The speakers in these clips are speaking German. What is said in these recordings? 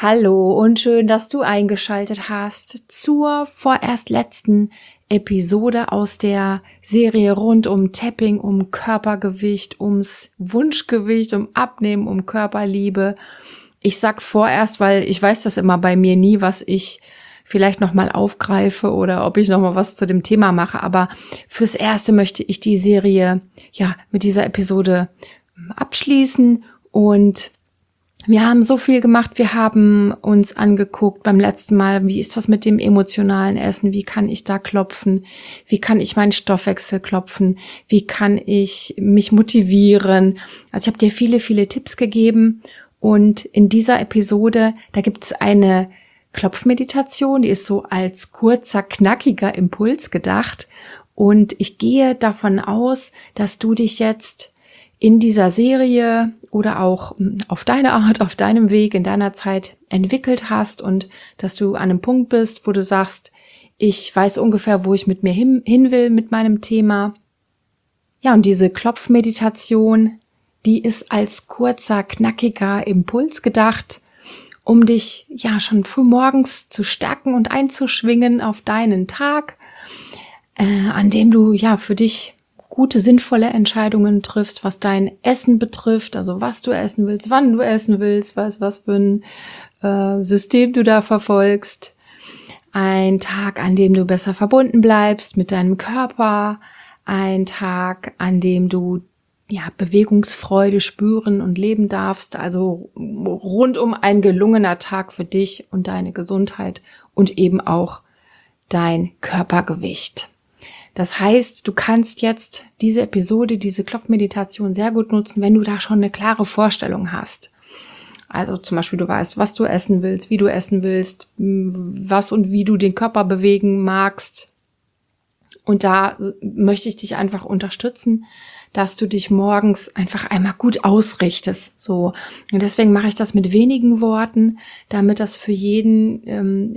Hallo und schön, dass du eingeschaltet hast zur vorerst letzten Episode aus der Serie rund um Tapping, um Körpergewicht, ums Wunschgewicht, um Abnehmen, um Körperliebe. Ich sag vorerst, weil ich weiß das immer bei mir nie, was ich vielleicht nochmal aufgreife oder ob ich nochmal was zu dem Thema mache. Aber fürs Erste möchte ich die Serie mit dieser Episode abschließen und wir haben so viel gemacht, wir haben uns angeguckt beim letzten Mal, wie ist das mit dem emotionalen Essen, wie kann ich da klopfen, wie kann ich meinen Stoffwechsel klopfen, wie kann ich mich motivieren. Also ich habe dir viele, viele Tipps gegeben und in dieser Episode, da gibt es eine Klopfmeditation, die ist so als kurzer, knackiger Impuls gedacht und ich gehe davon aus, dass du dich jetzt in dieser Serie oder auch auf deine Art, auf deinem Weg, in deiner Zeit entwickelt hast und dass du an einem Punkt bist, wo du sagst, ich weiß ungefähr, wo ich mit mir hin will mit meinem Thema. Ja, und diese Klopfmeditation, die ist als kurzer, knackiger Impuls gedacht, um dich ja schon früh morgens zu stärken und einzuschwingen auf deinen Tag, an dem du ja für dich gute, sinnvolle Entscheidungen triffst, was dein Essen betrifft, also was du essen willst, wann du essen willst, was für ein System du da verfolgst. Ein Tag, an dem du besser verbunden bleibst mit deinem Körper. Ein Tag, an dem du Bewegungsfreude spüren und leben darfst. Also rundum ein gelungener Tag für dich und deine Gesundheit und eben auch dein Körpergewicht. Das heißt, du kannst jetzt diese Episode, diese Klopfmeditation sehr gut nutzen, wenn du da schon eine klare Vorstellung hast. Also zum Beispiel du weißt, was du essen willst, wie du essen willst, was und wie du den Körper bewegen magst. Und da möchte ich dich einfach unterstützen, dass du dich morgens einfach einmal gut ausrichtest. So. Und deswegen mache ich das mit wenigen Worten, damit das für jeden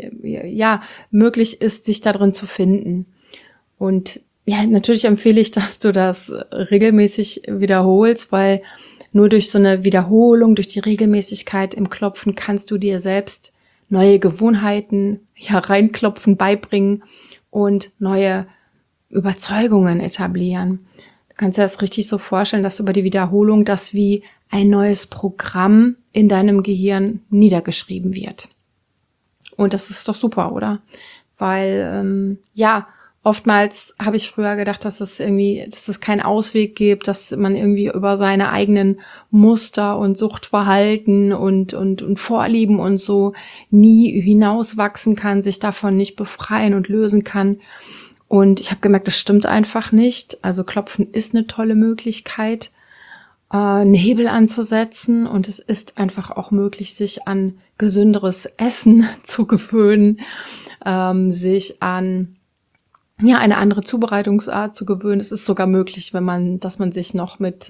möglich ist, sich da drin zu finden. Und ja, natürlich empfehle ich, dass du das regelmäßig wiederholst, weil nur durch so eine Wiederholung, durch die Regelmäßigkeit im Klopfen kannst du dir selbst neue Gewohnheiten reinklopfen, beibringen und neue Überzeugungen etablieren. Du kannst dir das richtig so vorstellen, dass über die Wiederholung das wie ein neues Programm in deinem Gehirn niedergeschrieben wird. Und das ist doch super, oder? Weil, oftmals habe ich früher gedacht, dass es keinen Ausweg gibt, dass man irgendwie über seine eigenen Muster und Suchtverhalten und Vorlieben und so nie hinauswachsen kann, sich davon nicht befreien und lösen kann. Und ich habe gemerkt, das stimmt einfach nicht. Also Klopfen ist eine tolle Möglichkeit, einen Hebel anzusetzen. Und es ist einfach auch möglich, sich an gesünderes Essen zu gewöhnen, sich an eine andere Zubereitungsart zu gewöhnen. Es ist sogar möglich, dass man sich noch mit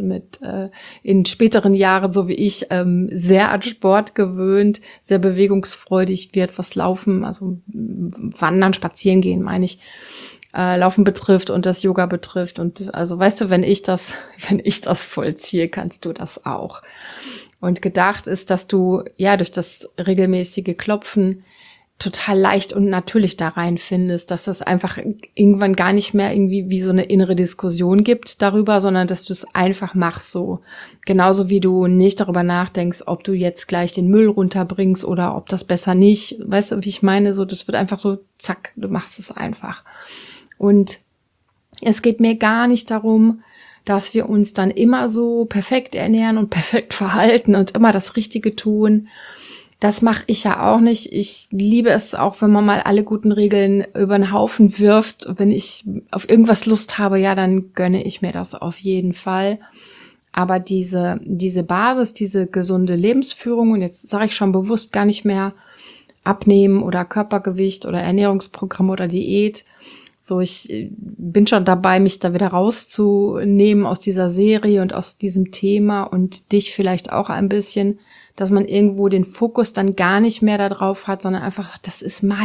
in späteren Jahren, so wie ich, sehr an Sport gewöhnt, sehr bewegungsfreudig wird, was Laufen, also Wandern, Spazieren gehen, meine ich, Laufen betrifft und das Yoga betrifft. Und also weißt du, wenn ich das vollziehe, kannst du das auch. Und gedacht ist, dass du durch das regelmäßige Klopfen total leicht und natürlich da rein findest, dass es einfach irgendwann gar nicht mehr irgendwie wie so eine innere Diskussion gibt darüber, sondern dass du es einfach machst so. Genauso wie du nicht darüber nachdenkst, ob du jetzt gleich den Müll runterbringst oder ob das besser nicht. Weißt du, wie ich meine? So, das wird einfach so, zack, du machst es einfach. Und es geht mir gar nicht darum, dass wir uns dann immer so perfekt ernähren und perfekt verhalten und immer das Richtige tun. Das mache ich ja auch nicht. Ich liebe es auch, wenn man mal alle guten Regeln über den Haufen wirft. Wenn ich auf irgendwas Lust habe, dann gönne ich mir das auf jeden Fall. Aber diese Basis, diese gesunde Lebensführung, und jetzt sage ich schon bewusst gar nicht mehr Abnehmen oder Körpergewicht oder Ernährungsprogramm oder Diät. So, ich bin schon dabei, mich da wieder rauszunehmen aus dieser Serie und aus diesem Thema und dich vielleicht auch ein bisschen, dass man irgendwo den Fokus dann gar nicht mehr da drauf hat, sondern einfach, das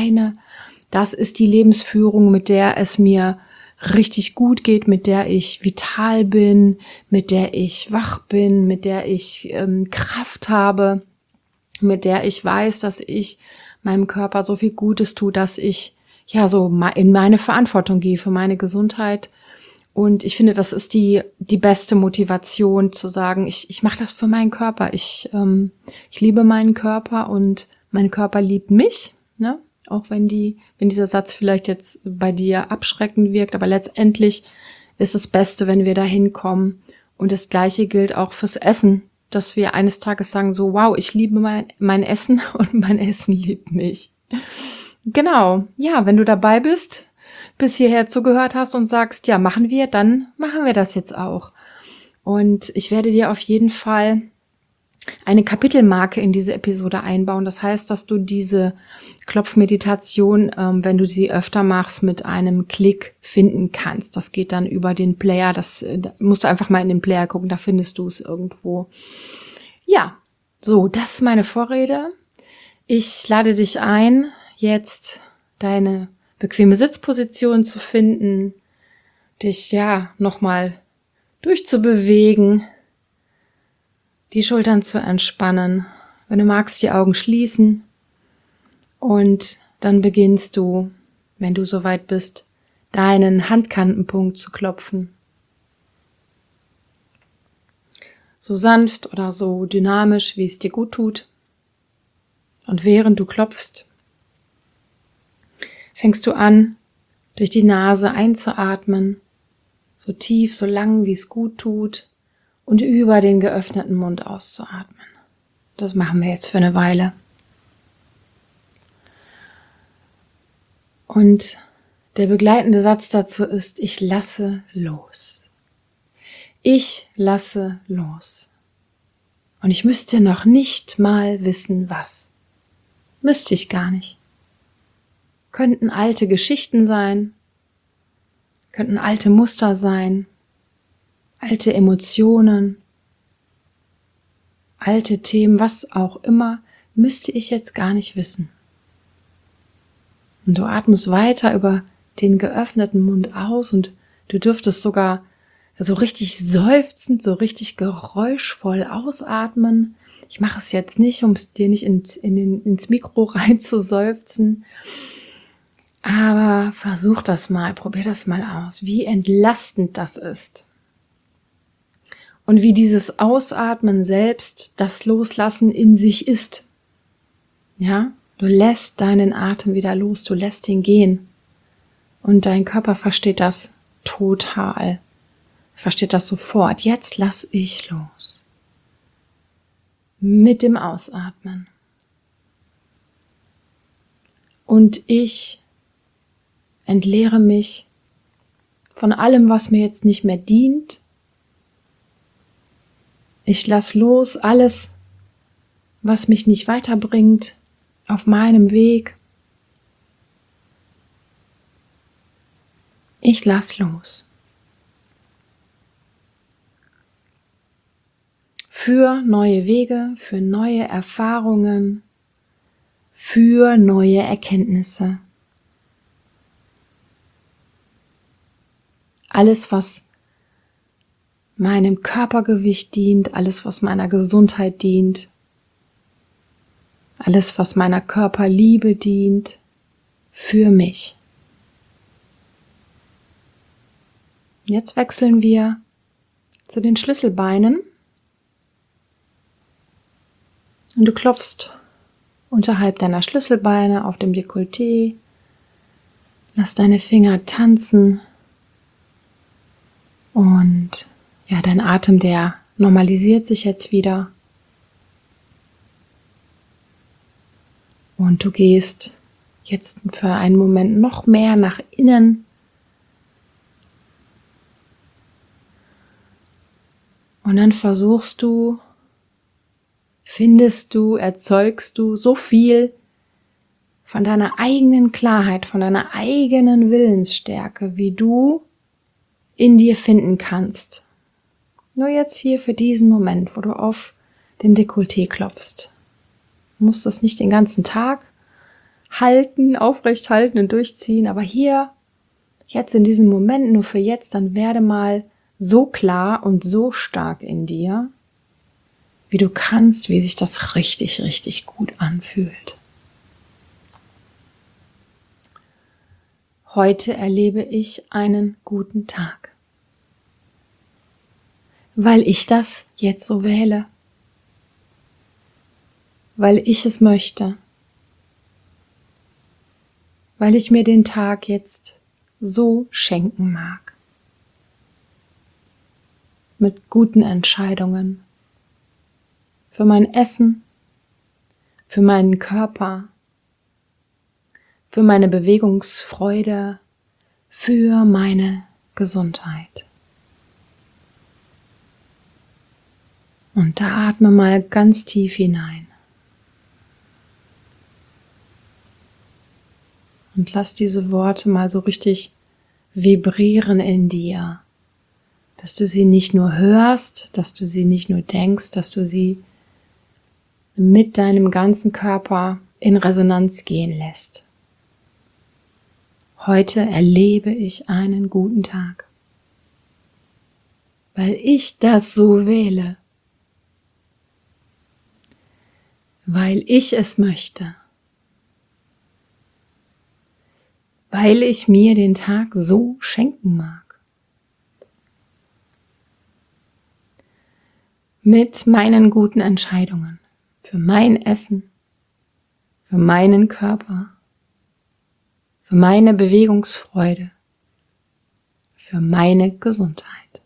ist die Lebensführung, mit der es mir richtig gut geht, mit der ich vital bin, mit der ich wach bin, mit der ich Kraft habe. mit der ich weiß, dass ich meinem Körper so viel Gutes tue, dass ich ja so in meine Verantwortung gehe für meine Gesundheit. Und ich finde, das ist die beste Motivation zu sagen, ich mache das für meinen Körper. Ich liebe meinen Körper und mein Körper liebt mich, ne? Auch wenn dieser Satz vielleicht jetzt bei dir abschreckend wirkt, aber letztendlich ist das Beste, wenn wir da hinkommen. Und das Gleiche gilt auch fürs Essen, dass wir eines Tages sagen so, wow, ich liebe mein Essen und mein Essen liebt mich. Genau, ja, wenn du dabei bist, bis hierher zugehört hast und sagst, ja, machen wir, dann machen wir das jetzt auch. Und ich werde dir auf jeden Fall eine Kapitelmarke in diese Episode einbauen. Das heißt, dass du diese Klopfmeditation, wenn du sie öfter machst, mit einem Klick finden kannst. Das geht dann über den Player. Da musst du einfach mal in den Player gucken, da findest du es irgendwo. Ja, so, das ist meine Vorrede. Ich lade dich ein, jetzt deine bequeme Sitzposition zu finden, dich ja nochmal durchzubewegen, die Schultern zu entspannen. Wenn du magst, die Augen schließen und dann beginnst du, wenn du soweit bist, deinen Handkantenpunkt zu klopfen. So sanft oder so dynamisch, wie es dir gut tut. Und während du klopfst, fängst du an, durch die Nase einzuatmen, so tief, so lang, wie es gut tut, und über den geöffneten Mund auszuatmen. Das machen wir jetzt für eine Weile. Und der begleitende Satz dazu ist, ich lasse los. Ich lasse los. Und ich müsste noch nicht mal wissen, was. Müsste ich gar nicht. Könnten alte Geschichten sein, könnten alte Muster sein, alte Emotionen, alte Themen, was auch immer, müsste ich jetzt gar nicht wissen. Und du atmest weiter über den geöffneten Mund aus und du dürftest sogar so richtig seufzend, so richtig geräuschvoll ausatmen. Ich mache es jetzt nicht, um es dir nicht ins Mikro reinzuseufzen. Aber versuch das mal, probier das mal aus, wie entlastend das ist. Und wie dieses Ausatmen selbst das Loslassen in sich ist. Ja, du lässt deinen Atem wieder los, du lässt ihn gehen. Und dein Körper versteht das total. Versteht das sofort. Jetzt lass ich los. Mit dem Ausatmen. Und ich entleere mich von allem, was mir jetzt nicht mehr dient. Ich lass los alles, was mich nicht weiterbringt auf meinem Weg. Ich lass los. Für neue Wege, für neue Erfahrungen, für neue Erkenntnisse. Alles, was meinem Körpergewicht dient, alles, was meiner Gesundheit dient, alles, was meiner Körperliebe dient, für mich. Jetzt wechseln wir zu den Schlüsselbeinen und du klopfst unterhalb deiner Schlüsselbeine auf dem Dekolleté, lass deine Finger tanzen und ja, dein Atem, der normalisiert sich jetzt wieder. Und du gehst jetzt für einen Moment noch mehr nach innen. Und dann findest du, erzeugst du so viel von deiner eigenen Klarheit, von deiner eigenen Willensstärke, wie du in dir finden kannst. Nur jetzt hier für diesen Moment, wo du auf dem Dekolleté klopfst. Du musst das nicht den ganzen Tag halten, aufrecht halten und durchziehen, aber hier, jetzt in diesem Moment, nur für jetzt, dann werde mal so klar und so stark in dir, wie du kannst, wie sich das richtig, richtig gut anfühlt. Heute erlebe ich einen guten Tag, weil ich das jetzt so wähle, weil ich es möchte, weil ich mir den Tag jetzt so schenken mag, mit guten Entscheidungen für mein Essen, für meinen Körper, für meine Bewegungsfreude, für meine Gesundheit. Und da atme mal ganz tief hinein. Und lass diese Worte mal so richtig vibrieren in dir, dass du sie nicht nur hörst, dass du sie nicht nur denkst, dass du sie mit deinem ganzen Körper in Resonanz gehen lässt. Heute erlebe ich einen guten Tag, weil ich das so wähle, weil ich es möchte, weil ich mir den Tag so schenken mag. Mit meinen guten Entscheidungen für mein Essen, für meinen Körper, für meine Bewegungsfreude, für meine Gesundheit.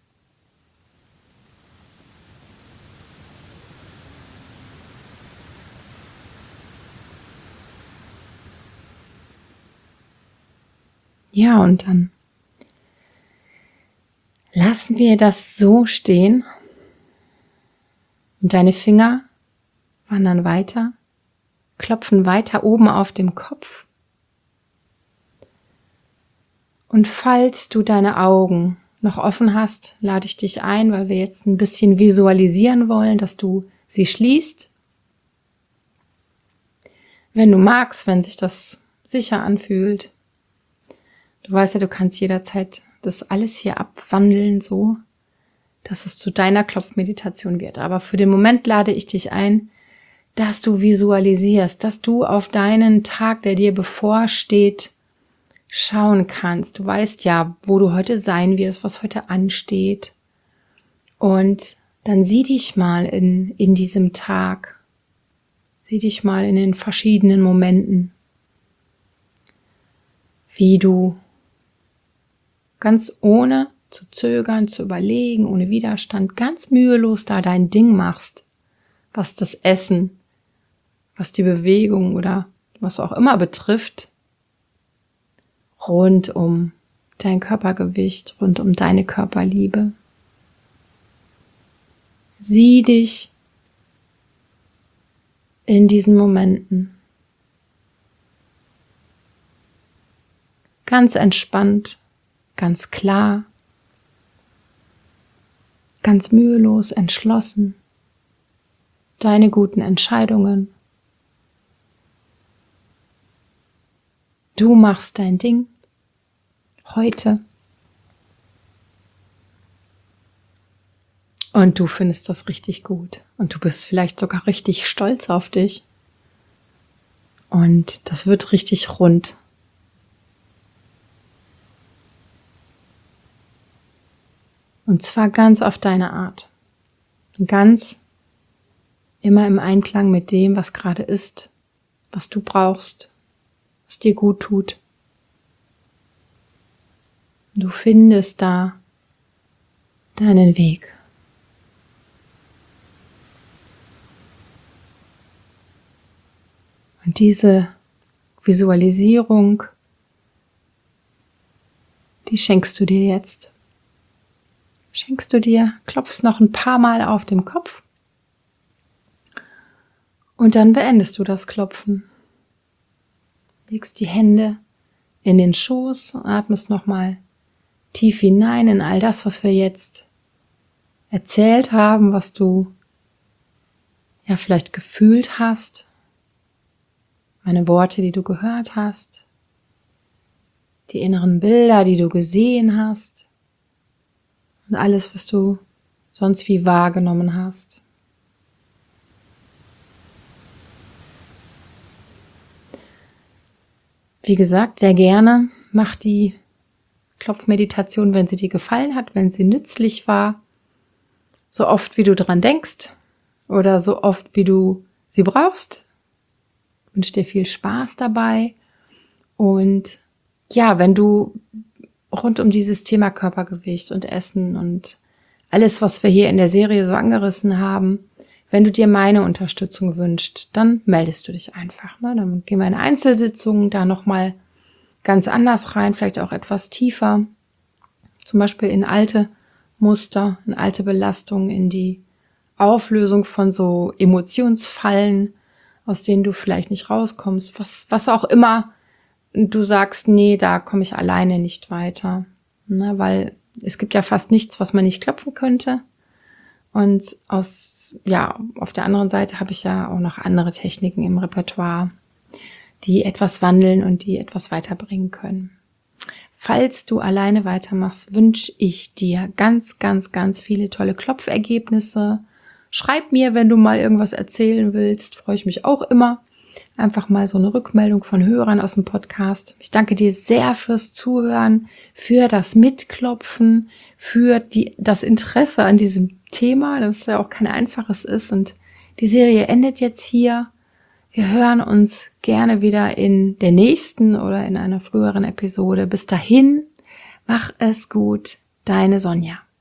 Ja, und dann lassen wir das so stehen und deine Finger wandern weiter, klopfen weiter oben auf dem Kopf. Und falls du deine Augen noch offen hast, lade ich dich ein, weil wir jetzt ein bisschen visualisieren wollen, dass du sie schließt. Wenn du magst, wenn sich das sicher anfühlt. Du weißt ja, du kannst jederzeit das alles hier abwandeln, so, dass es zu deiner Klopfmeditation wird. Aber für den Moment lade ich dich ein, dass du visualisierst, dass du auf deinen Tag, der dir bevorsteht, schauen kannst. Du weißt ja, wo du heute sein wirst, was heute ansteht. Und dann sieh dich mal in diesem Tag. Sieh dich mal in den verschiedenen Momenten, wie du ganz ohne zu zögern, zu überlegen, ohne Widerstand, ganz mühelos da dein Ding machst, was das Essen, was die Bewegung oder was auch immer betrifft, rund um dein Körpergewicht, rund um deine Körperliebe. Sieh dich in diesen Momenten ganz entspannt, ganz klar, ganz mühelos, entschlossen, deine guten Entscheidungen. Du machst dein Ding heute und du findest das richtig gut und du bist vielleicht sogar richtig stolz auf dich und das wird richtig rund. Und zwar ganz auf deine Art. Ganz immer im Einklang mit dem, was gerade ist, was du brauchst, was dir gut tut. Du findest da deinen Weg. Und diese Visualisierung, die schenkst du dir jetzt. Schenkst du dir, klopfst noch ein paar Mal auf dem Kopf und dann beendest du das Klopfen. Legst die Hände in den Schoß, atmest nochmal tief hinein in all das, was wir jetzt erzählt haben, was du ja vielleicht gefühlt hast, meine Worte, die du gehört hast, die inneren Bilder, die du gesehen hast. Und alles, was du sonst wie wahrgenommen hast. Wie gesagt, sehr gerne mach die Klopfmeditation, wenn sie dir gefallen hat, wenn sie nützlich war, so oft wie du dran denkst oder so oft wie du sie brauchst. Ich wünsche dir viel Spaß dabei und ja, wenn du rund um dieses Thema Körpergewicht und Essen und alles, was wir hier in der Serie so angerissen haben, wenn du dir meine Unterstützung wünschst, dann meldest du dich einfach. Ne? Dann gehen wir in Einzelsitzungen da nochmal ganz anders rein, vielleicht auch etwas tiefer, zum Beispiel in alte Muster, in alte Belastungen, in die Auflösung von so Emotionsfallen, aus denen du vielleicht nicht rauskommst, was auch immer du sagst, nee, da komme ich alleine nicht weiter, ne, weil es gibt ja fast nichts, was man nicht klopfen könnte. Und auf der anderen Seite habe ich ja auch noch andere Techniken im Repertoire, die etwas wandeln und die etwas weiterbringen können. Falls du alleine weitermachst, wünsche ich dir ganz, ganz, ganz viele tolle Klopfergebnisse. Schreib mir, wenn du mal irgendwas erzählen willst, freue ich mich auch immer. Einfach mal so eine Rückmeldung von Hörern aus dem Podcast. Ich danke dir sehr fürs Zuhören, für das Mitklopfen, für das Interesse an diesem Thema, das ja auch kein einfaches ist. Und die Serie endet jetzt hier. Wir hören uns gerne wieder in der nächsten oder in einer früheren Episode. Bis dahin, mach es gut, deine Sonja.